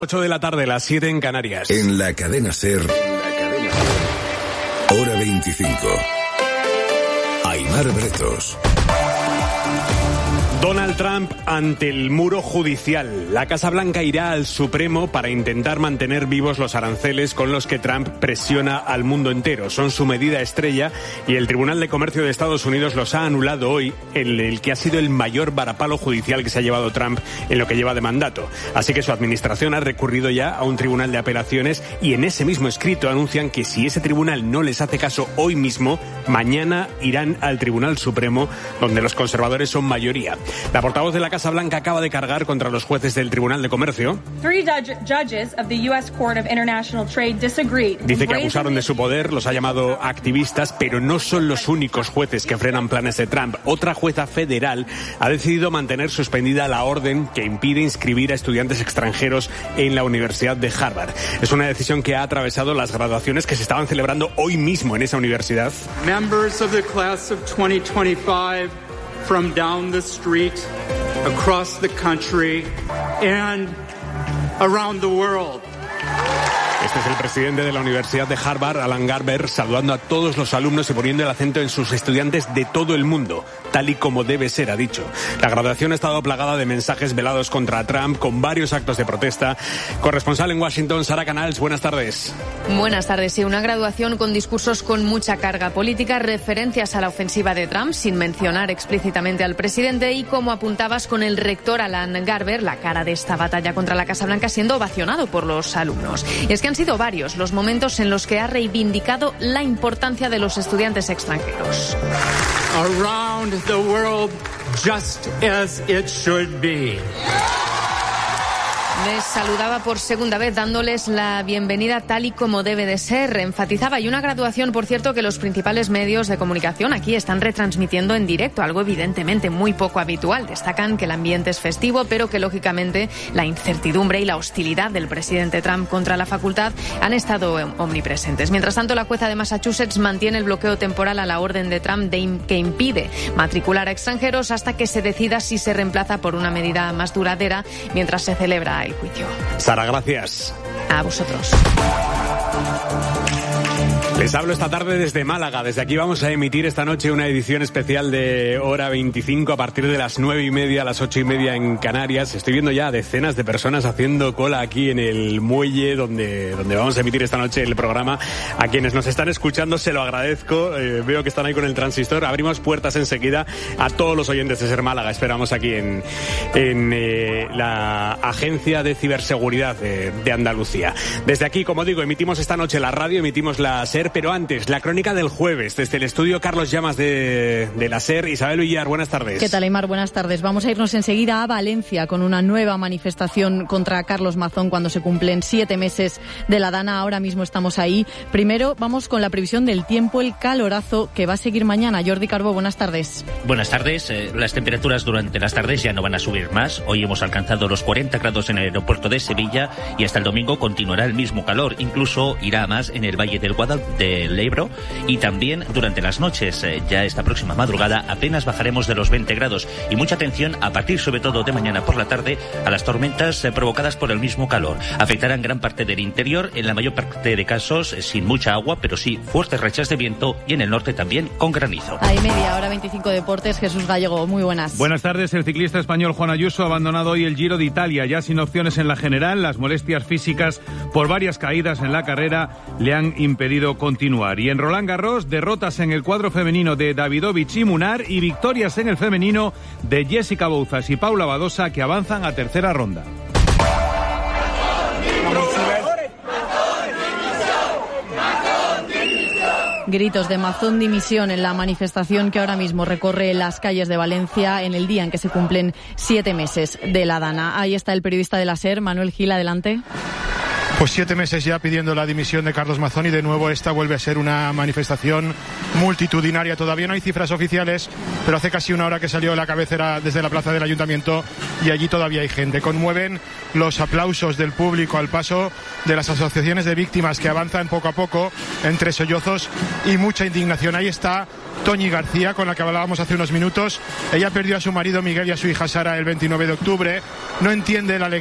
8 de la tarde, las 7 en Canarias. En la cadena SER, Hora 25. Aimar Bretos. Donald Trump ante el muro judicial. La Casa Blanca irá al Supremo para intentar mantener vivos los aranceles con los que Trump presiona al mundo entero. Son su medida estrella y el Tribunal de Comercio de Estados Unidos los ha anulado hoy, en el que ha sido el mayor varapalo judicial que se ha llevado Trump en lo que lleva de mandato. Así que su administración ha recurrido ya a un tribunal de apelaciones y en ese mismo escrito anuncian que si ese tribunal no les hace caso hoy mismo, mañana irán al Tribunal Supremo, donde los conservadores son mayoría. La portavoz de la Casa Blanca acaba de cargar contra los jueces del Tribunal de Comercio. Dice que abusaron de su poder, los ha llamado activistas, pero no son los únicos jueces que frenan planes de Trump. Otra jueza federal ha decidido mantener suspendida la orden que impide inscribir a estudiantes extranjeros en la Universidad de Harvard. Es una decisión que ha atravesado las graduaciones que se estaban celebrando hoy mismo en esa universidad. Members of the class of 2025 from down the street, across the country, and around the world. Este es el presidente de la Universidad de Harvard, Alan Garber, saludando a todos los alumnos y poniendo el acento en sus estudiantes de todo el mundo, tal y como debe ser, ha dicho. La graduación ha estado plagada de mensajes velados contra Trump, con varios actos de protesta. Corresponsal en Washington, Sara Canals, buenas tardes. Buenas tardes. Sí, una graduación con discursos con mucha carga política, referencias a la ofensiva de Trump, sin mencionar explícitamente al presidente, y como apuntabas, con el rector Alan Garber, la cara de esta batalla contra la Casa Blanca, siendo ovacionado por los alumnos. Y es que han sido varios los momentos en los que ha reivindicado la importancia de los estudiantes extranjeros. Around the world, just as it should be. Les saludaba por segunda vez dándoles la bienvenida tal y como debe de ser. Enfatizaba, y una graduación, por cierto, que los principales medios de comunicación aquí están retransmitiendo en directo, algo evidentemente muy poco habitual. Destacan que el ambiente es festivo, pero que lógicamente la incertidumbre y la hostilidad del presidente Trump contra la facultad han estado omnipresentes. Mientras tanto, la jueza de Massachusetts mantiene el bloqueo temporal a la orden de Trump que impide matricular a extranjeros hasta que se decida si se reemplaza por una medida más duradera mientras se celebra el juicio. Sara, gracias. A vosotros. Les hablo esta tarde desde Málaga. Desde aquí vamos a emitir esta noche una edición especial de Hora 25 a partir de las 9:30 a las 8:30 en Canarias. Estoy viendo ya decenas de personas haciendo cola aquí en el muelle donde vamos a emitir esta noche el programa. A quienes nos están escuchando se lo agradezco. Veo que están ahí con el transistor. Abrimos puertas enseguida a todos los oyentes de SER Málaga. Esperamos aquí en la Agencia de Ciberseguridad de Andalucía. Desde aquí, como digo, emitimos esta noche la radio, emitimos la SER, pero antes, la crónica del jueves, desde el estudio Carlos Llamas de la SER. Isabel Villar, buenas tardes. ¿Qué tal, Aimar? Buenas tardes. Vamos a irnos enseguida a Valencia con una nueva manifestación contra Carlos Mazón cuando se cumplen 7 meses de la Dana. Ahora mismo estamos ahí. Primero vamos con la previsión del tiempo, el calorazo que va a seguir mañana. Jordi Carbó, buenas tardes. Buenas tardes. Las temperaturas durante las tardes ya no van a subir más. Hoy hemos alcanzado los 40 grados en el aeropuerto de Sevilla y hasta el domingo continuará el mismo calor. Incluso irá más en el Valle del Ebro, y también durante las noches. Ya esta próxima madrugada apenas bajaremos de los 20 grados y mucha atención a partir sobre todo de mañana por la tarde a las tormentas provocadas por el mismo calor. Afectarán gran parte del interior, en la mayor parte de casos sin mucha agua, pero sí fuertes rachas de viento, y en el norte también con granizo. Hay media hora 25 deportes. Jesús Gallego, muy buenas. Buenas tardes. El ciclista español Juan Ayuso ha abandonado hoy el Giro de Italia, ya sin opciones en la general. Las molestias físicas por varias caídas en la carrera le han impedido continuar. Y en Roland Garros, derrotas en el cuadro femenino de Davidovich y Munar y victorias en el femenino de Jessica Bouzas y Paula Badosa, que avanzan a tercera ronda. Gritos de Mazón dimisión en la manifestación que ahora mismo recorre las calles de Valencia en el día en que se cumplen 7 meses de la Dana. Ahí está el periodista de la SER, Manuel Gil, adelante. Pues 7 meses ya pidiendo la dimisión de Carlos Mazón, y de nuevo esta vuelve a ser una manifestación multitudinaria. Todavía no hay cifras oficiales, pero hace casi una hora que salió la cabecera desde la plaza del Ayuntamiento y allí todavía hay gente. Conmueven los aplausos del público al paso de las asociaciones de víctimas que avanzan poco a poco entre sollozos y mucha indignación. Ahí está Toñi García, con la que hablábamos hace unos minutos. Ella perdió a su marido Miguel y a su hija Sara el 29 de octubre. No entiende la alegría